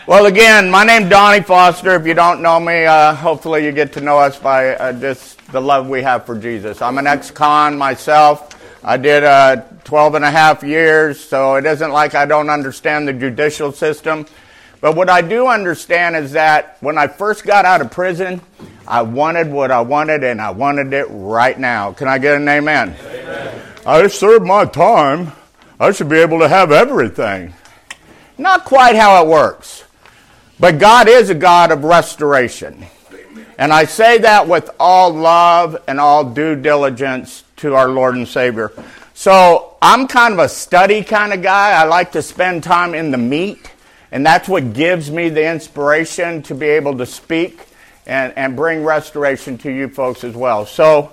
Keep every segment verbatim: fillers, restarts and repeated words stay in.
Well, again, my name's Donnie Foster. If you don't know me, uh, hopefully you get to know us by uh, just the love we have for Jesus. I'm an ex-con myself. I did uh, twelve and a half years, so it isn't like I don't understand the judicial system. But what I do understand is that when I first got out of prison, I wanted what I wanted, and I wanted it right now. Can I get an amen? Amen. I served my time. I should be able to have everything. Not quite how it works. But God is a God of restoration. And I say that with all love and all due diligence to our Lord and Savior. So I'm kind of a study kind of guy. I like to spend time in the meat. And that's what gives me the inspiration to be able to speak and, and bring restoration to you folks as well. So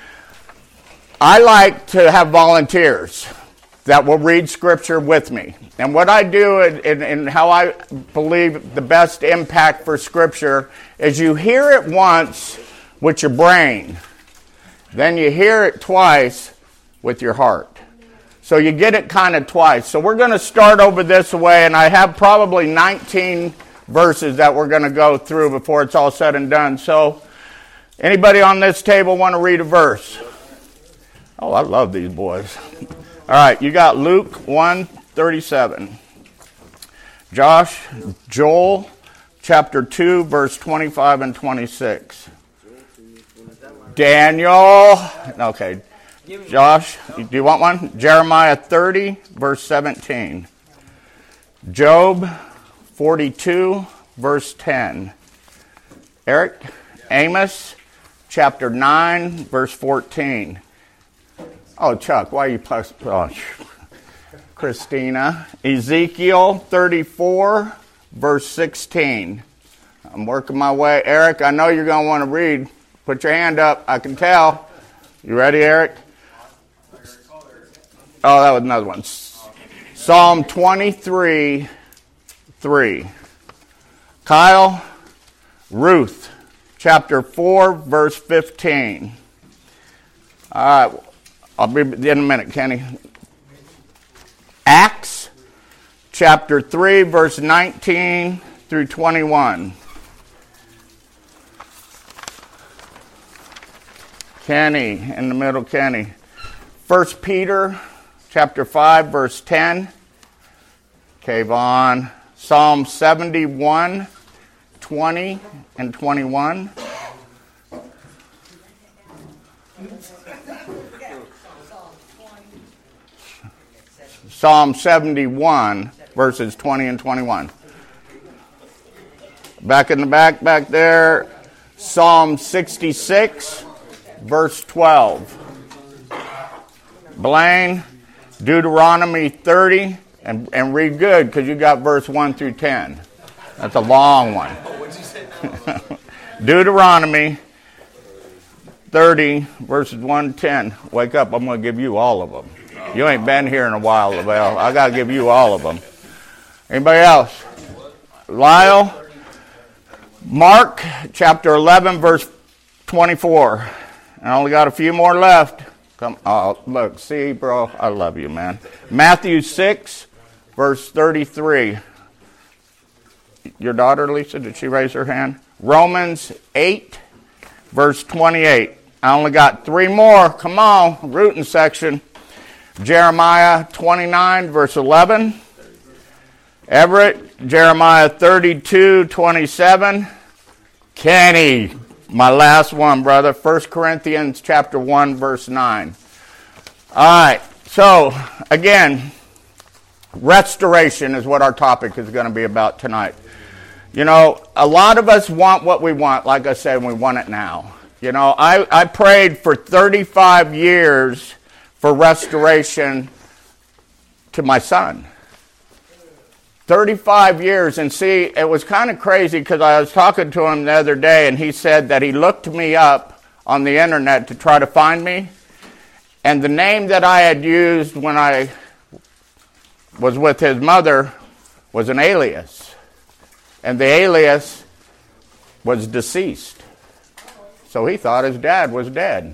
I like to have volunteers that will read Scripture with me. And what I do and how I believe the best impact for Scripture is you hear it once with your brain. Then you hear it twice with your heart. So you get it kind of twice. So we're going to start over this way, and I have probably nineteen verses that we're going to go through before it's all said and done. So anybody on this table want to read a verse? Oh, I love these boys. All right, you got Luke one thirty-seven. Josh, Joel, chapter two, verse twenty-five and twenty-six. Daniel, okay. Josh, do you want one? Jeremiah thirty, verse seventeen. Job forty-two, verse ten. Eric, Amos, chapter nine, verse fourteen. Oh, Chuck, why are you plus? Oh, Christina. Ezekiel thirty-four, verse sixteen. I'm working my way. Eric, I know you're going to want to read. Put your hand up. I can tell. You ready, Eric? Oh, that was another one. Psalm twenty-three, three. Kyle, Ruth, chapter four, verse fifteen. All right. I'll be in a minute, Kenny. Acts, chapter three, verse nineteen through twenty-one. Kenny, in the middle, Kenny. First Peter, chapter five, verse ten. Okay, Vaughn. Psalm seventy-one, twenty and twenty-one. Psalm seventy-one, verses twenty and twenty-one. Back in the back, back there, Psalm sixty-six, verse twelve. Blaine, Deuteronomy thirty, and, and read good, because you got verse one through ten. That's a long one. Deuteronomy thirty, verses one to ten. Wake up, I'm going to give you all of them. You ain't been here in a while, Lavelle. I got to give you all of them. Anybody else? Lyle? Mark, chapter eleven, verse twenty-four. I only got a few more left. Come, oh, look, see, bro, I love you, man. Matthew six, verse thirty-three. Your daughter, Lisa, did she raise her hand? Romans eight, verse twenty-eight. I only got three more. Come on, rooting section. Jeremiah twenty-nine, verse eleven. Everett, Jeremiah thirty-two, twenty-seven. Kenny, my last one, brother. First Corinthians chapter one, verse nine. All right, so again, restoration is what our topic is going to be about tonight. You know, a lot of us want what we want. Like I said, we want it now. You know, I, I prayed for thirty-five years for restoration to my son. thirty-five years, and see, it was kind of crazy because I was talking to him the other day, and he said that he looked me up on the internet to try to find me, and the name that I had used when I was with his mother was an alias, and the alias was deceased. So he thought his dad was dead.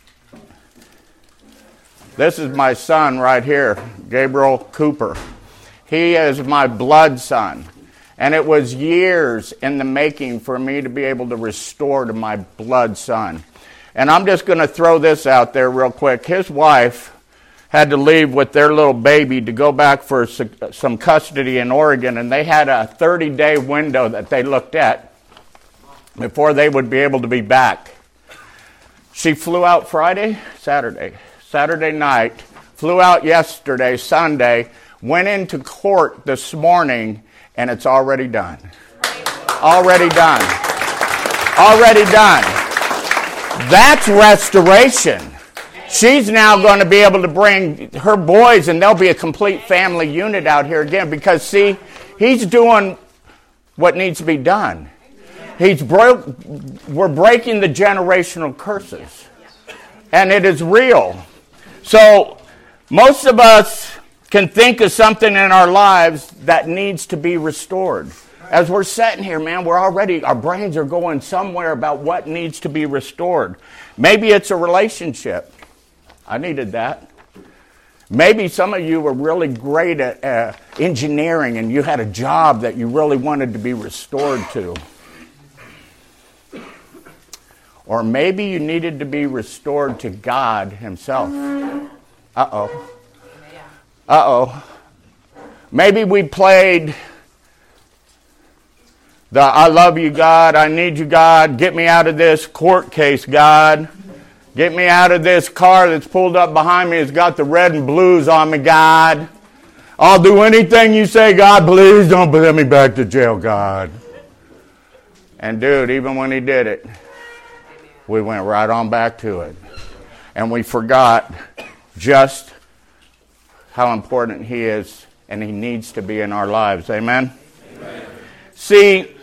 This is my son right here, Gabriel Cooper. He is my blood son. And it was years in the making for me to be able to restore to my blood son. And I'm just going to throw this out there real quick. His wife had to leave with their little baby to go back for some custody in Oregon, and they had a thirty-day window that they looked at before they would be able to be back. She flew out Friday, Saturday, Saturday night, flew out yesterday, Sunday, went into court this morning, and it's already done. Already done. Already done. That's restoration. She's now going to be able to bring her boys, and there'll be a complete family unit out here again. Because, see, he's doing what needs to be done. He's broke. We're breaking the generational curses. And it is real. So, most of us can think of something in our lives that needs to be restored. As we're sitting here, man, we're already, our brains are going somewhere about what needs to be restored. Maybe it's a relationship. I needed that. Maybe some of you were really great at uh, engineering and you had a job that you really wanted to be restored to. Or maybe you needed to be restored to God himself. Uh-oh. Uh-oh. Maybe we played the I love you, God, I need you, God, get me out of this court case, God. Get me out of this car that's pulled up behind me. It's got the red and blues on me, God. I'll do anything you say, God. Please don't put me back to jail, God. And dude, even when he did it, we went right on back to it. And we forgot just how important he is and he needs to be in our lives. Amen? Amen. See,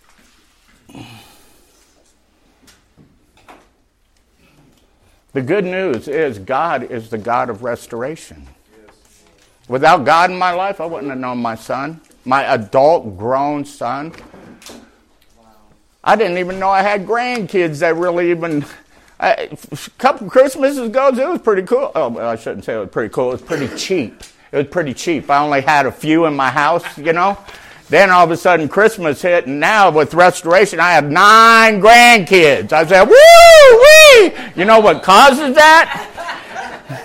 the good news is God is the God of restoration. Yes. Without God in my life, I wouldn't have known my son, my adult grown son. Wow. I didn't even know I had grandkids that really even, I, a couple Christmases ago, it was pretty cool. Oh, I shouldn't say it was pretty cool. It was pretty cheap. It was pretty cheap. I only had a few in my house, you know. Then all of a sudden Christmas hit, and now with restoration, I have nine grandkids. I said, woo-wee! You know what causes that?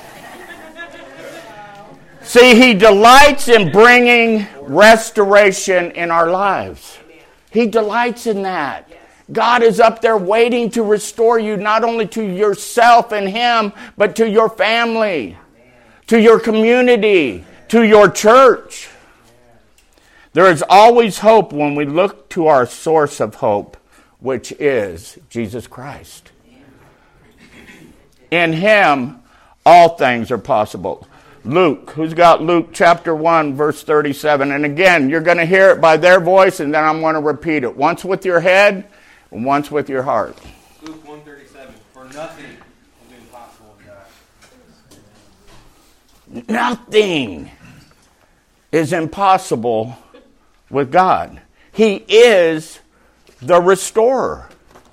See, he delights in bringing restoration in our lives. He delights in that. God is up there waiting to restore you, not only to yourself and him, but to your family, to your community, to your church. There is always hope when we look to our source of hope, which is Jesus Christ. In him, all things are possible. Luke, who's got Luke chapter one, verse thirty-seven? And again, you're going to hear it by their voice, and then I'm going to repeat it. Once with your head, and once with your heart. Luke one thirty-seven, for nothing will be impossible with God. Nothing is impossible with God. He is the restorer.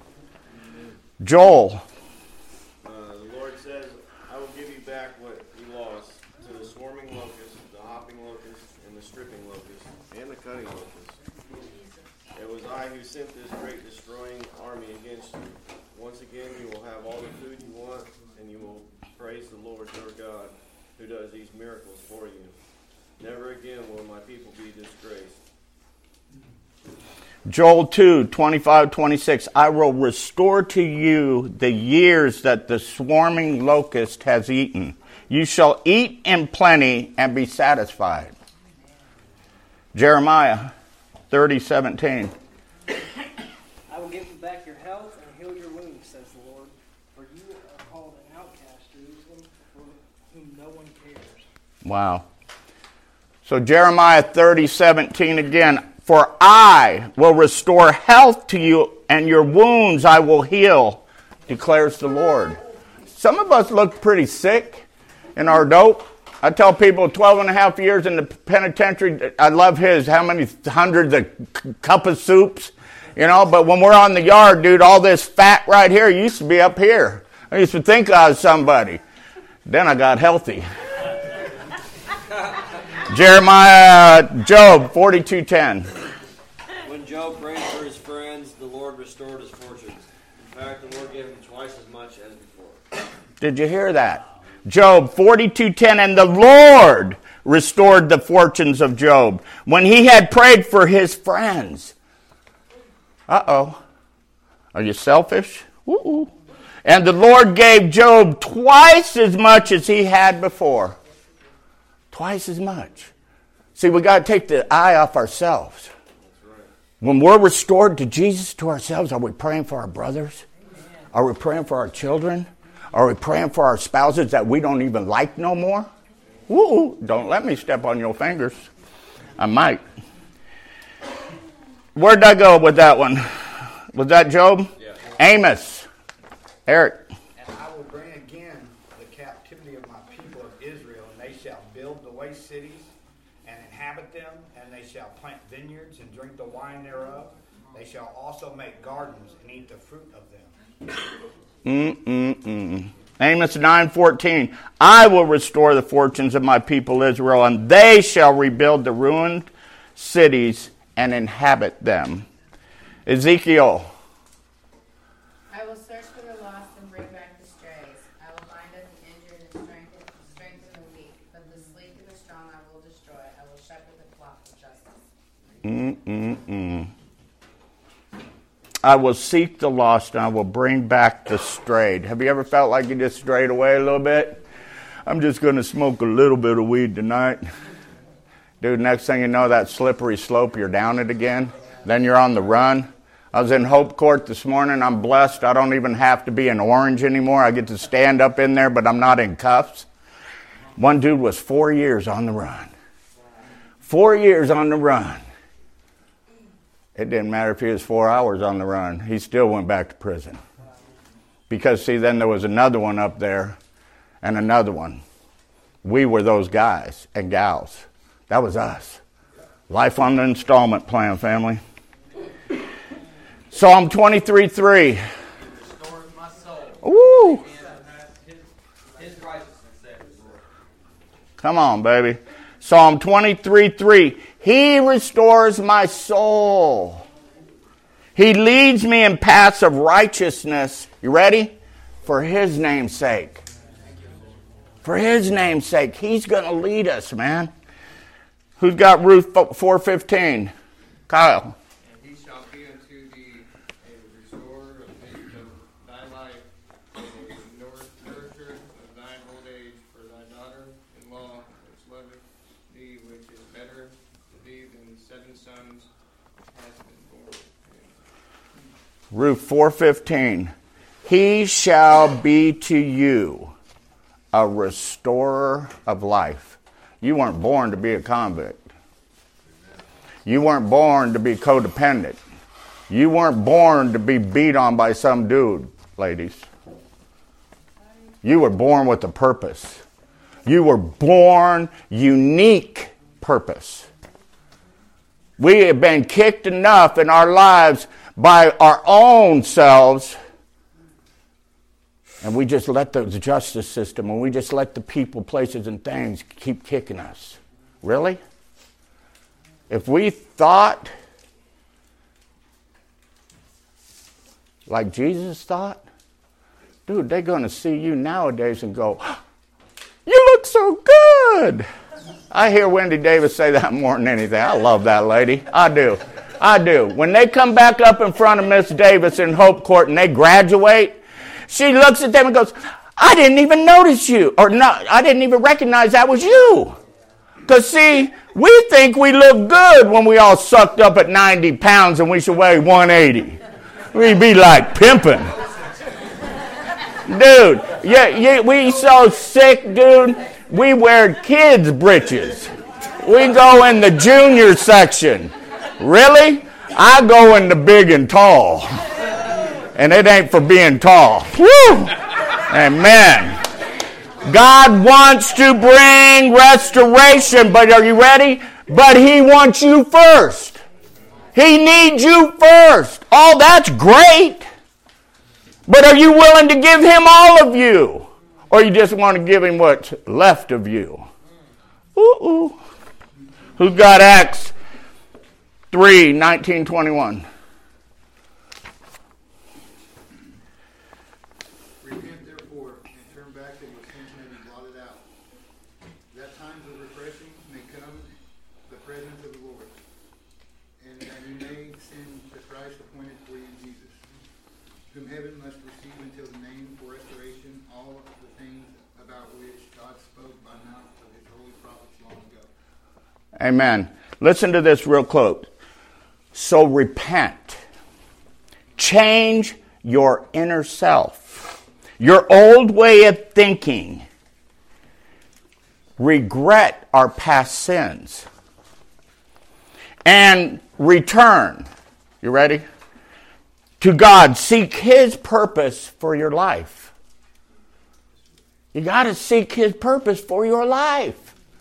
Joel. Uh, the Lord says, I will give you back what you lost to the swarming locust, the hopping locust, and the stripping locust, and the cutting locust. It was I who sent this great destroying army against you. Once again, you will have all the food you want, and you will praise the Lord your God, who does these miracles for you. Never again will my people be disgraced. Joel two, twenty-five, twenty-six. I will restore to you the years that the swarming locust has eaten. You shall eat in plenty and be satisfied. Jeremiah thirty, seventeen. I will give you back your health and heal your wounds, says the Lord. For you are called an outcast, Jerusalem, for whom no one cares. Wow. So Jeremiah thirty, seventeen again. For I will restore health to you, and your wounds I will heal, declares the Lord. Some of us look pretty sick in our dope. I tell people twelve and a half years in the penitentiary, I love his, how many hundreds of cup of soups, you know, but when we're on the yard, dude, all this fat right here used to be up here. I used to think I was somebody. Then I got healthy. Jeremiah, uh, Job forty-two ten. When Job prayed for his friends, the Lord restored his fortunes. In fact, the Lord gave him twice as much as before. Did you hear that? Job forty-two ten, and the Lord restored the fortunes of Job when he had prayed for his friends. Uh-oh. Are you selfish? Woo-oo. And the Lord gave Job twice as much as he had before. Twice as much. See, we got to take the eye off ourselves. When we're restored to Jesus, to ourselves, are we praying for our brothers? Are we praying for our children? Are we praying for our spouses that we don't even like no more? Woo! Don't let me step on your fingers. I might. Where'd I go with that one? Was that Job? Yeah. Amos. Eric. And I will bring again the captivity of my people of Israel, and they shall build the waste cities and inhabit them, and they shall plant vineyards and drink the wine thereof. They shall also make gardens and eat the fruit of them. Mm-mm-mm. Amos nine fourteen. I will restore the fortunes of my people Israel, and they shall rebuild the ruined cities and inhabit them. Ezekiel. I will search for the lost and bring back the strays. I will bind up the injured and strengthen, strengthen the weak. But the sleek and the strong I will destroy. I will shepherd the flock with justice. Mm-mm-mm. I will seek the lost and I will bring back the strayed. Have you ever felt like you just strayed away a little bit? I'm just going to smoke a little bit of weed tonight. Dude, next thing you know, that slippery slope, you're down it again. Then you're on the run. I was in Hope Court this morning. I'm blessed. I don't even have to be in orange anymore. I get to stand up in there, but I'm not in cuffs. One dude was four years on the run. Four years on the run. It didn't matter if he was four hours on the run. He still went back to prison. Because, see, then there was another one up there and another one. We were those guys and gals. That was us. Life on the installment plan, family. Psalm twenty-three three. Restores my soul. Woo! And his, his righteousness that is Lord. Come on, baby. Psalm twenty-three three. He restores my soul. He leads me in paths of righteousness. You ready? For his name's sake. For his name's sake. He's going to lead us, man. Who's got Ruth four fifteen? Kyle. And he shall be unto thee a restorer of, his, of thy life, and a nourisher of thine old age, for thy daughter-in-law, which loveth thee, which is better to thee than seven sons, hath been born. Ruth four fifteen. He shall be to you a restorer of life. You weren't born to be a convict. You weren't born to be codependent. You weren't born to be beat on by some dude, ladies. You were born with a purpose. You were born unique purpose. We have been kicked enough in our lives by our own selves, and we just let the justice system, and we just let the people, places, and things keep kicking us. Really? If we thought like Jesus thought, dude, they're going to see you nowadays and go, you look so good. I hear Wendy Davis say that more than anything. I love that lady. I do. I do. When they come back up in front of Miss Davis in Hope Court and they graduate, she looks at them and goes, I didn't even notice you. Or no, I didn't even recognize that was you. Because, see, we think we look good when we all sucked up at ninety pounds and we should weigh one eighty. We be like pimping. Dude, yeah, yeah, we so sick, dude. We wear kids' britches. We go in the junior section. Really? I go in the big and tall. And it ain't for being tall. Woo! Amen. God wants to bring restoration, but are you ready? But he wants you first. He needs you first. Oh, that's great. But are you willing to give him all of you? Or you just want to give him what's left of you? Ooh, ooh. Who's got Acts three, nineteen, twenty-one? Repent therefore, and turn back that your sins may be blotted out, that times of refreshing may come the presence of the Lord, and that you may send the Christ appointed for you, Jesus, whom heaven must receive until the name for restoration all of the things about which God spoke by mouth of his holy prophets long ago. Amen. Listen to this real close. So repent. Change your inner self. Your old way of thinking. Regret our past sins. And return. You ready? To God. Seek his purpose for your life. You got to seek his purpose for your life.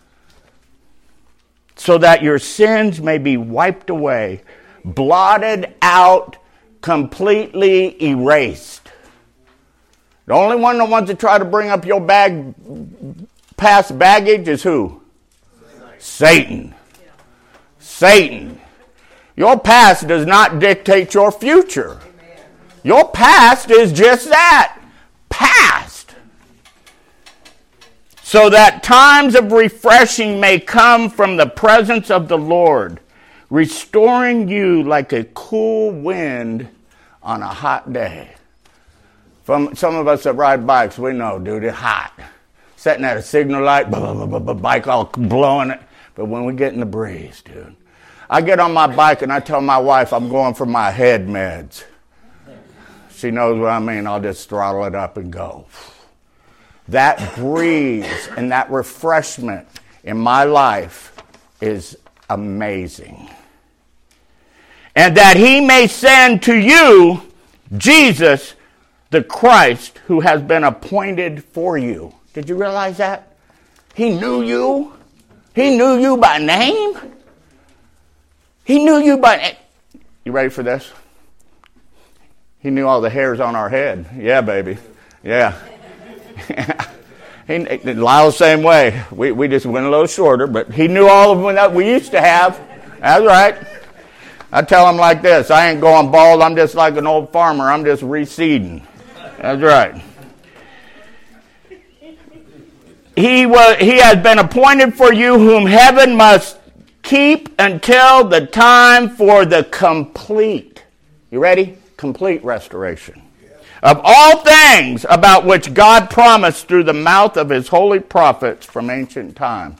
So that your sins may be wiped away, blotted out, completely erased. The only one that wants to try to bring up your bag, past baggage is who? Satan. Satan. Your past does not dictate your future. Your past is just that. Past. So that times of refreshing may come from the presence of the Lord, restoring you like a cool wind on a hot day. From some of us that ride bikes, we know, dude, it's hot. Sitting at a signal light, blah, blah, blah, blah, bike all blowing it. But when we get in the breeze, dude, I get on my bike and I tell my wife I'm going for my head meds. She knows what I mean. I'll just throttle it up and go. That breeze and that refreshment in my life is amazing. And that he may send to you Jesus, the Christ, who has been appointed for you. Did you realize that? He knew you. He knew you by name. He knew you by name. You ready for this? He knew all the hairs on our head. Yeah, baby. Yeah. he, Lyle's the same way. We we just went a little shorter, but he knew all of them that we used to have. That's right. I tell him like this: I ain't going bald. I'm just like an old farmer. I'm just reseeding. That's right. He was. He has been appointed for you, whom heaven must keep until the time for the complete. You ready? Complete restoration of all things about which God promised through the mouth of his holy prophets from ancient time.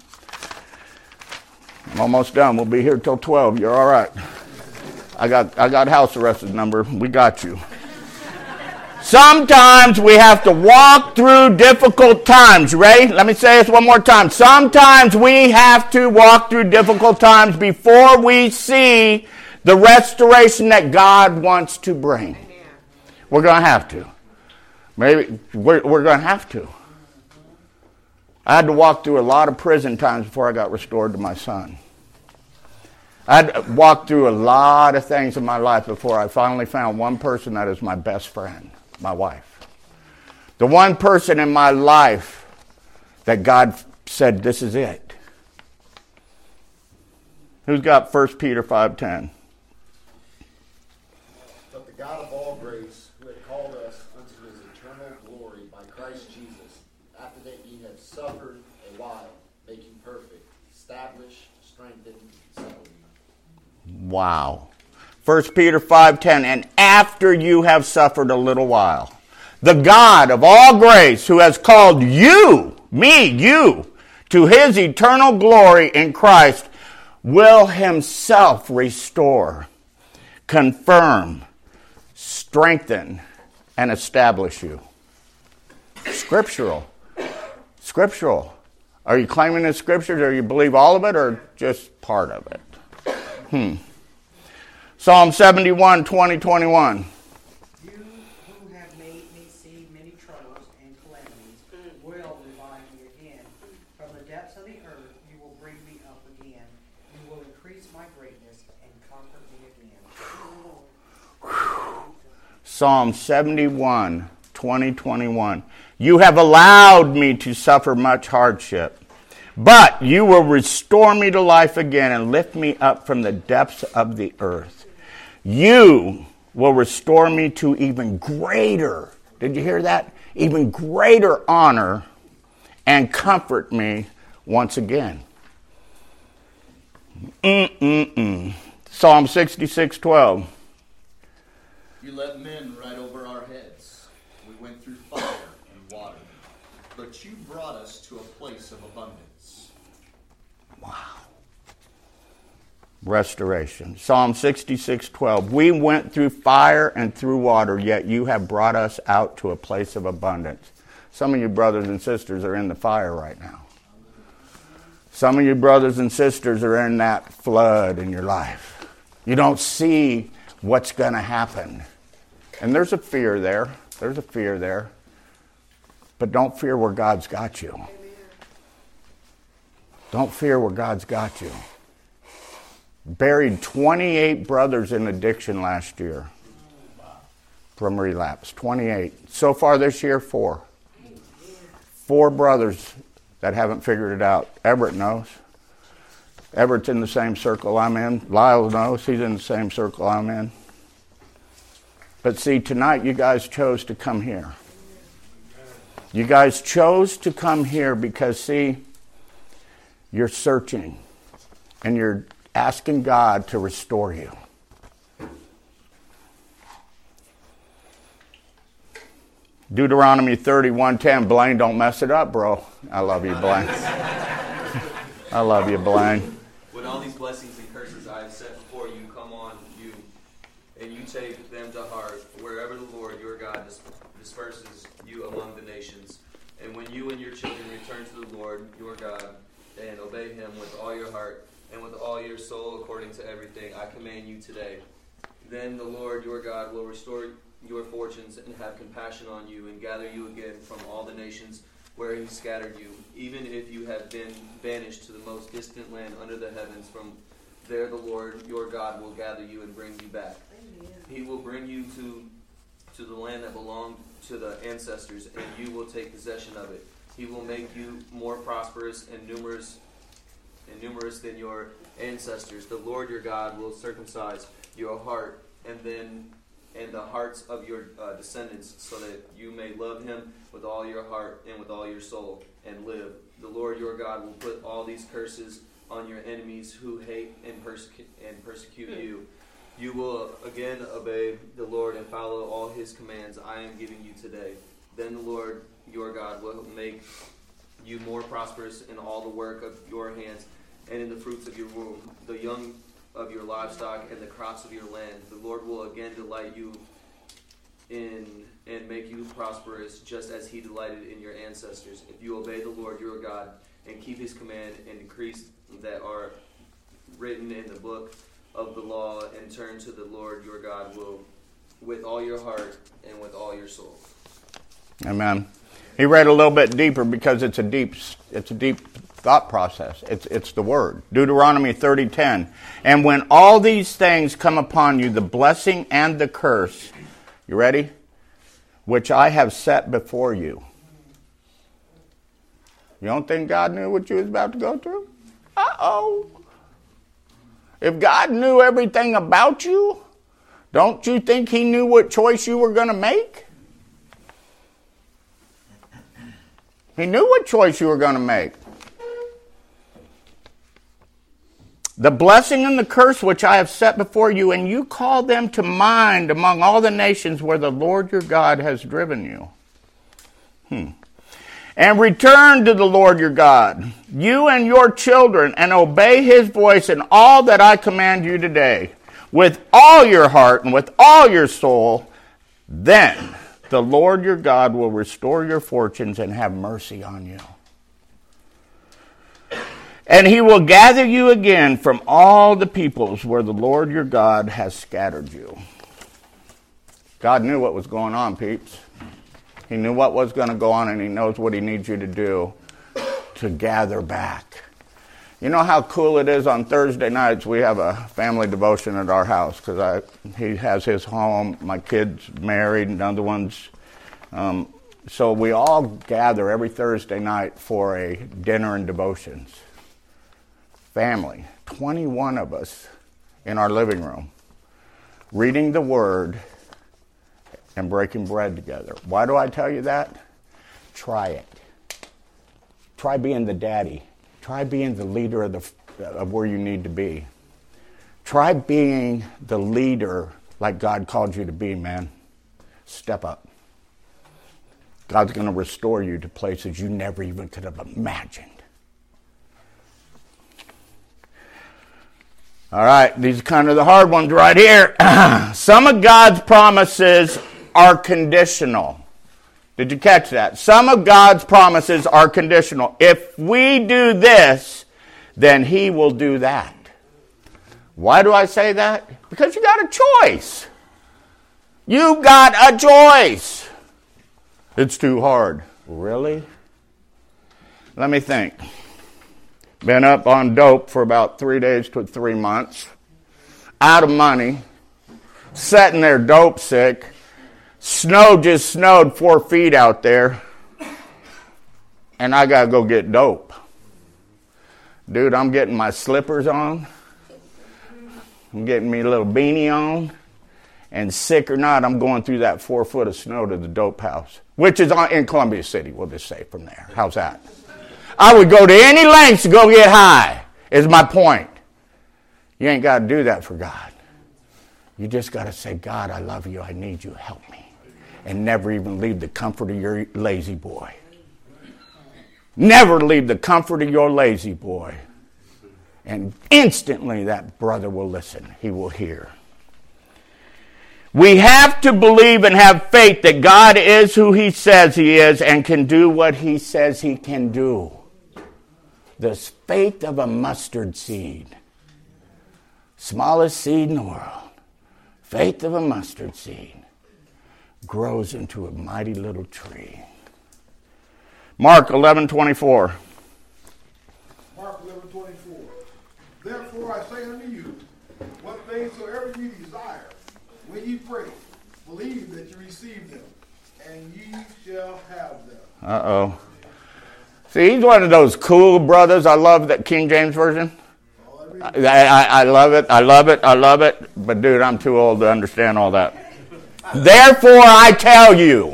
I'm almost done. We'll be here till twelve. You're all right. I got I got house arrest number. We got you. Sometimes we have to walk through difficult times. You ready? Let me say this one more time. Sometimes we have to walk through difficult times before we see the restoration that God wants to bring. We're going to have to. Maybe we're, we're going to have to. I had to walk through a lot of prison times before I got restored to my son. I had to walk through a lot of things in my life before I finally found one person that is my best friend, my wife. The one person in my life that God said, this is it. Who's got First Peter five ten? But the God of all grace, who had called us unto his eternal glory by Christ Jesus, after that ye have suffered a while, make you perfect, establish, strengthen, settle you. Wow. First Peter five ten, and after you have suffered a little while, the God of all grace, who has called you, me, you, to his eternal glory in Christ, will himself restore, confirm, strengthen, and establish you. Scriptural. Scriptural. Are you claiming the scriptures, or you believe all of it, or just part of it? Hmm. Psalm seventy-one, twenty, twenty-one. You who have made me see many troubles and calamities will revive me again. From the depths of the earth you will bring me up again. You will increase my greatness and comfort me again. Psalm seventy-one, twenty, twenty-one. You have allowed me to suffer much hardship. But you will restore me to life again and lift me up from the depths of the earth. You will restore me to even greater, did you hear that? Even greater honor and comfort me once again. Mm-mm-mm. Psalm sixty-six twelve. You let men ride over our heads. We went through fire and water, but you brought us to a place of abundance. Wow. Restoration. Psalm sixty-six twelve. We went through fire and through water, yet you have brought us out to a place of abundance. Some of you brothers and sisters are in the fire right now. Some of you brothers and sisters are in that flood in your life. You don't see what's going to happen. And there's a fear there. There's a fear there. But don't fear where God's got you. Don't fear where God's got you. Buried twenty-eight brothers in addiction last year from relapse. twenty-eight. So far this year, four. Four brothers that haven't figured it out. Everett knows. Everett's in the same circle I'm in. Lyle knows. He's in the same circle I'm in. But see, tonight you guys chose to come here. You guys chose to come here because, see, you're searching and you're asking God to restore you. Deuteronomy thirty-one ten. Blaine, don't mess it up, bro. I love you, Blaine. I love you, Blaine. When all these blessings and curses I have set before you come on you, and you take them to heart, wherever the Lord your God disperses you among the nations, and when you and your children return to the Lord your God, and obey him with all your heart and with all your soul according to everything I command you today, then the Lord your God will restore your fortunes and have compassion on you and gather you again from all the nations where he scattered you, even if you have been banished to the most distant land under the heavens. From there the Lord your God will gather you and bring you back. Amen. He will bring you to to the land that belonged to the ancestors, and you will take possession of it. He will make you more prosperous and numerous and numerous than your ancestors. The Lord your God will circumcise your heart and then and the hearts of your uh, descendants, so that you may love him with all your heart and with all your soul and live. The Lord your God will put all these curses on your enemies who hate and persecute and persecute you. You will again obey the Lord and follow all his commands I am giving you today. Then the Lord your God will make you more prosperous in all the work of your hands and in the fruits of your womb, the young of your livestock and the crops of your land. The Lord will again delight you in and make you prosperous, just as he delighted in your ancestors, if you obey the Lord your God and keep his command and decrees that are written in the book of the law, and turn to the Lord your God will with all your heart and with all your soul. Amen. He read a little bit deeper because it's a deep it's a deep thought process. It's it's the word. Deuteronomy thirty ten. And when all these things come upon you, the blessing and the curse, you ready? Which I have set before you. You don't think God knew what you was about to go through? Uh-oh. If God knew everything about you, don't you think he knew what choice you were going to make? He knew what choice you were going to make. The blessing and the curse which I have set before you, and you call them to mind among all the nations where the Lord your God has driven you. Hmm. And return to the Lord your God, you and your children, and obey his voice in all that I command you today, with all your heart and with all your soul. Then the Lord your God will restore your fortunes and have mercy on you. And he will gather you again from all the peoples where the Lord your God has scattered you. God knew what was going on, peeps. He knew what was going to go on, and he knows what he needs you to do to gather back. You know how cool it is on Thursday nights? We have a family devotion at our house because I he has his home. My kid's married, and other ones um, So we all gather every Thursday night for a dinner and devotions. Family, twenty-one of us in our living room, reading the Word and breaking bread together. Why do I tell you that? Try it. Try being the daddy. Try being the leader of the of where you need to be. Try being the leader like God called you to be, man. Step up. God's going to restore you to places you never even could have imagined. All right, these are kind of the hard ones right here. Some of God's promises are conditional. Did you catch that? Some of God's promises are conditional. If we do this, then He will do that. Why do I say that? Because you got a choice. You got a choice. It's too hard. Really? Let me think. Been up on dope for about three days to three months. Out of money. Sitting there dope sick. Snow just snowed four feet out there. And I got to go get dope. Dude, I'm getting my slippers on. I'm getting me a little beanie on. And sick or not, I'm going through that four foot of snow to the dope house. Which is in Columbia City, we'll just say from there. How's that? I would go to any lengths to go get high, is my point. You ain't got to do that for God. You just got to say, God, I love you. I need you. Help me. And never even leave the comfort of your lazy boy. Never leave the comfort of your lazy boy. And instantly that brother will listen. He will hear. We have to believe and have faith that God is who He says He is and can do what He says He can do. The faith of a mustard seed. Smallest seed in the world. Faith of a mustard seed grows into a mighty little tree. Mark eleven twenty-four. Mark eleven twenty-four. Therefore I say unto you, what things soever you desire, when you pray, believe that you receive them, and ye shall have them. Uh-oh. See, he's one of those cool brothers. I love that King James Version. I, I, I love it. I love it. I love it. But, dude, I'm too old to understand all that. Therefore, I tell you,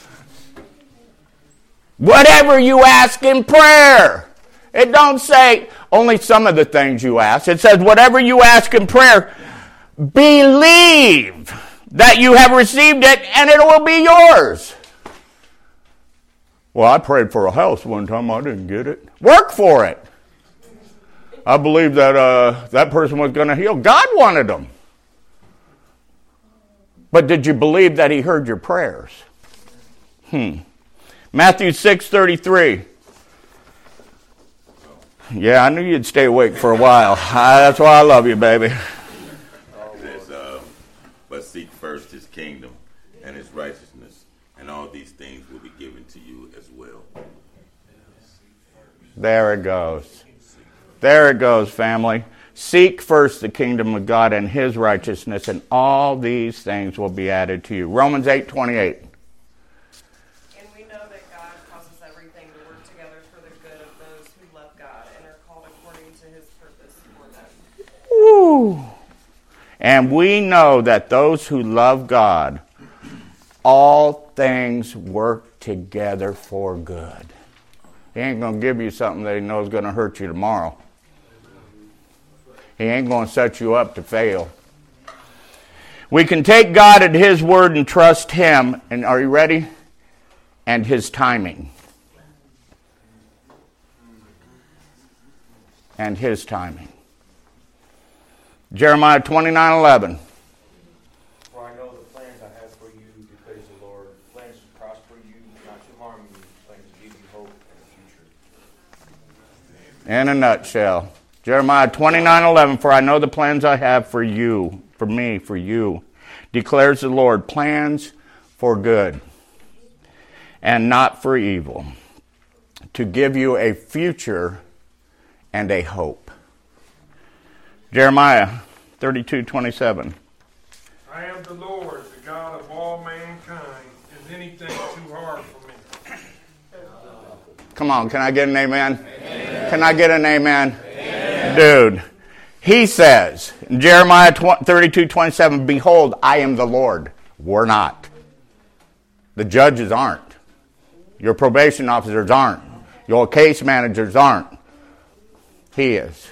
whatever you ask in prayer. It don't say only some of the things you ask. It says whatever you ask in prayer, believe that you have received it and it will be yours. Well, I prayed for a house one time. I didn't get it. Work for it. I believe that uh, that person was going to heal. God wanted them. But did you believe that He heard your prayers? Hmm. Matthew six thirty-three. Yeah, I knew you'd stay awake for a while. I, that's why I love you, baby. It says, uh, but seek first His kingdom and His righteousness, and all these things will be given to you as well. There it goes. There it goes, family. Seek first the kingdom of God and His righteousness, and all these things will be added to you. Romans eight twenty-eight. And we know that God causes everything to work together for the good of those who love God and are called according to His purpose for them. Woo! And we know that those who love God, all things work together for good. He ain't going to give you something that He knows is going to hurt you tomorrow. He ain't going to set you up to fail. We can take God at His word and trust Him. And are you ready? And His timing. And His timing. Jeremiah twenty-nine eleven. For I know the plans I have for you, declares the Lord, plans to prosper you, not to harm you, plans to give you hope in the future. In a nutshell. Jeremiah twenty-nine eleven, for I know the plans I have for you, for me, for you, declares the Lord, plans for good and not for evil, to give you a future and a hope. Jeremiah thirty-two twenty-seven. I am the Lord, the God of all mankind. Is anything too hard for me? Come on, can I get an amen? Amen. Can I get an amen? Amen. Dude, he says in Jeremiah thirty-two twenty-seven, behold, I am the Lord. We're not. The judges aren't. Your probation officers aren't. Your case managers aren't. He is.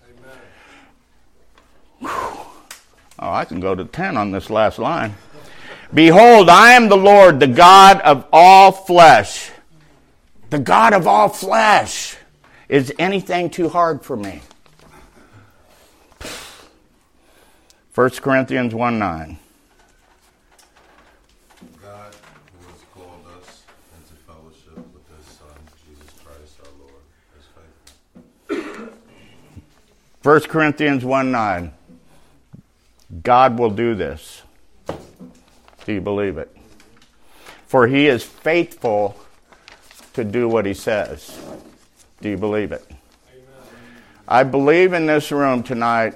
Oh, I can go to ten on this last line. Behold, I am the Lord, the God of all flesh. The God of all flesh. Is anything too hard for me? First Corinthians one nine. God, who has called us into fellowship with his Son, Jesus Christ our Lord, is faithful. First Corinthians one nine. God will do this. Do you believe it? For he is faithful to do what he says. Do you believe it? Amen. I believe in this room tonight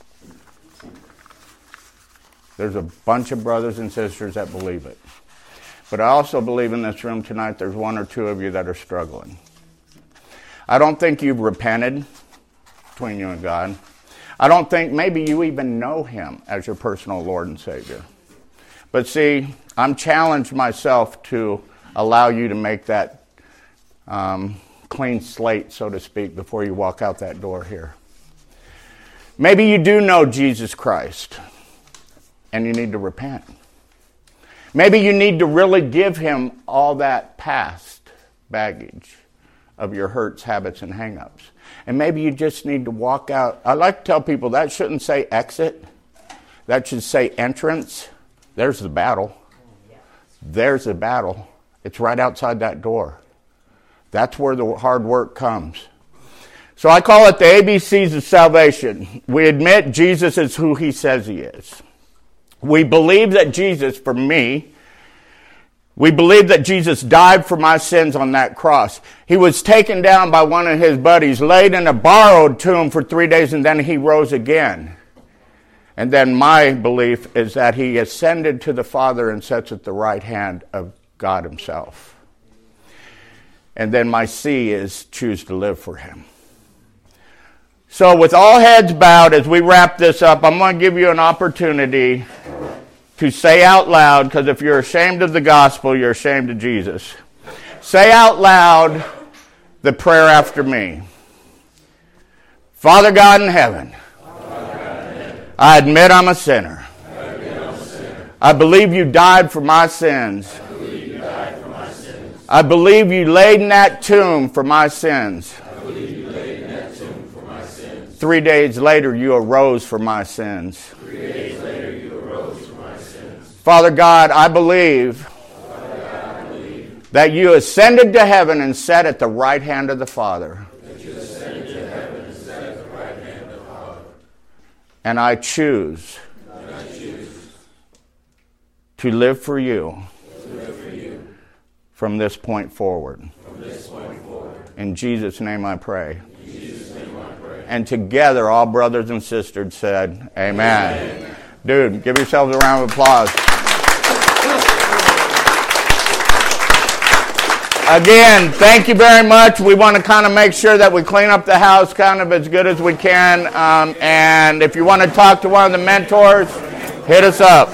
there's a bunch of brothers and sisters that believe it. But I also believe in this room tonight there's one or two of you that are struggling. I don't think you've repented between you and God. I don't think maybe you even know him as your personal Lord and Savior. But see, I'm challenged myself to allow you to make that um, clean slate, so to speak, before you walk out that door here. Maybe you do know Jesus Christ, and you need to repent. Maybe you need to really give him all that past baggage of your hurts, habits, and hang-ups. And maybe you just need to walk out. I like to tell people that shouldn't say exit. That should say entrance. There's the battle. There's the battle. It's right outside that door. That's where the hard work comes. So I call it the A B Cs of salvation. We admit Jesus is who he says he is. We believe that Jesus, for me, we believe that Jesus died for my sins on that cross. He was taken down by one of his buddies, laid in a borrowed tomb for three days, and then he rose again. And then my belief is that he ascended to the Father and sits at the right hand of God himself. And then my C is choose to live for him. So with all heads bowed, as we wrap this up, I'm going to give you an opportunity to say out loud, because if you're ashamed of the gospel, you're ashamed of Jesus. Say out loud the prayer after me. Father God in heaven, I admit I'm a sinner. I believe you died for my sins. I believe you laid in that tomb for my sins. Three days later, you arose for my sins. Three days later, you arose for my sins. Father God, I believe, Father God, I believe that you ascended to heaven and sat at the right hand of the Father. That you ascended to heaven and sat at the right hand of the Father. And I choose, and I choose to live for you, to live for you from this point forward. From this point forward. In Jesus' name I pray. And together, all brothers and sisters said, amen. Amen. Dude, give yourselves a round of applause. Again, thank you very much. We want to kind of make sure that we clean up the house kind of as good as we can. Um, and if you want to talk to one of the mentors, hit us up.